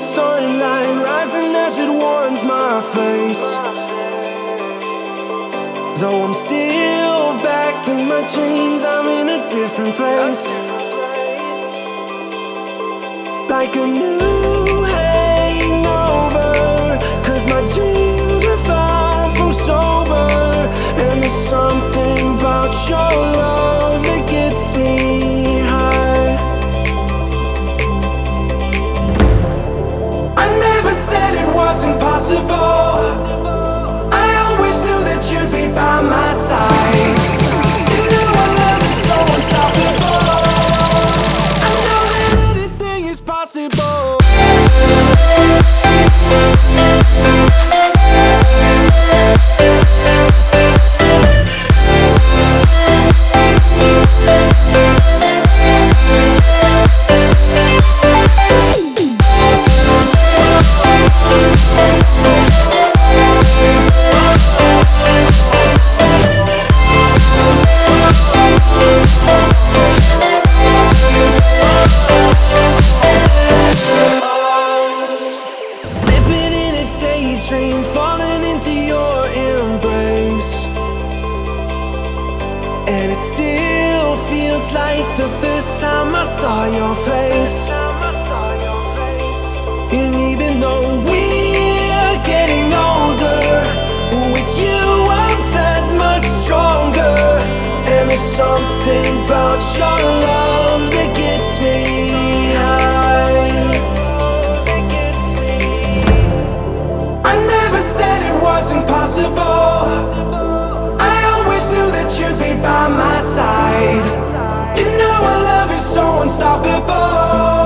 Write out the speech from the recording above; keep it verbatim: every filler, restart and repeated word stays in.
sunlight rising as it warms my face. Though I'm still back in my dreams, I'm in a different place. Like a new hangover, 'cause my dreams are far from sober. And there's something about your love that gets me high. I never said it wasn't possible. I always knew that you'd be by my side. You know our love is so unstoppable. I know that anything is possible. Daydream, falling into your embrace, and it still feels like the first time I saw your face. And even though we're getting older, with you I'm that much stronger. And there's something about your love that gets me high. Said it wasn't possible. I always knew that you'd be by my side. You know our love is so unstoppable.